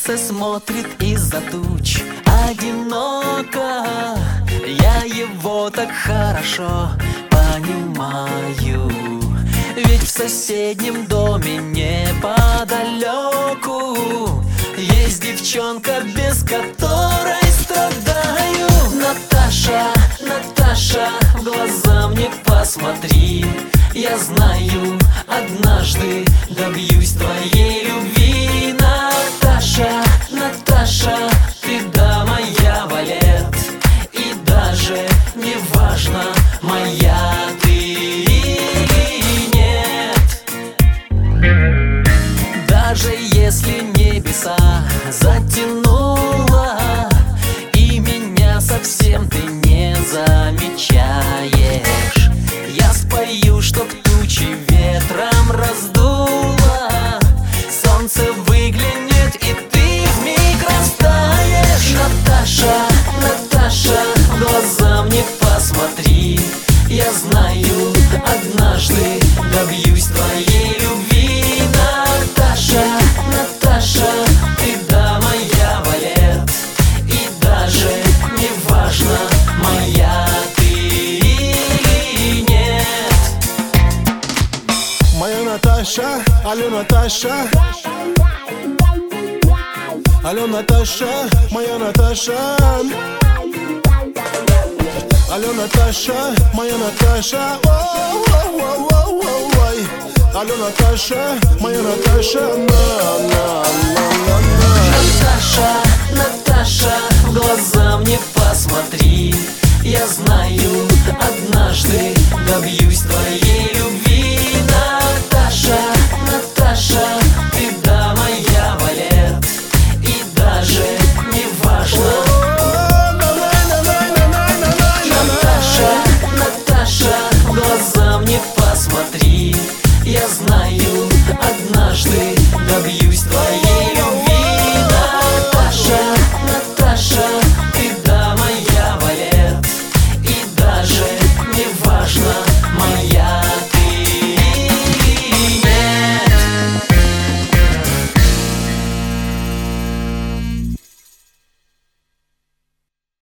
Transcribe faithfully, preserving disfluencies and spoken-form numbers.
солнце смотрит из-за туч одиноко. Я его так хорошо понимаю, ведь в соседнем доме неподалеку есть девчонка, без которой страдаю. Наташа, Наташа, в глаза мне посмотри. Я знаю, однажды добьюсь твоей любви. Наташа, Наташа, ты да моя валет, и даже не важно, моя ты или нет. Даже если небеса затянуло и меня совсем ты не замечаешь, я спою, чтоб тучи ветром раздуло. Солнце выглянет, и ты вмиг растаешь. Наташа, Наташа, в глаза мне посмотри. Я знаю, однажды добьюсь твоей любви. Наташа, Наташа, ты да моя валет, и даже не важно, моя ты или нет. Моя Наташа, алло, Наташа. Алло, Наташа, моя Наташа. Алло, Наташа, моя Наташа. Ой-ой-ой-ой-ой. Алло, Наташа, моя Наташа. На-на-на-на-на. Наташа, Наташа, в глаза мне посмотри. Я знаю, однажды добьюсь твоей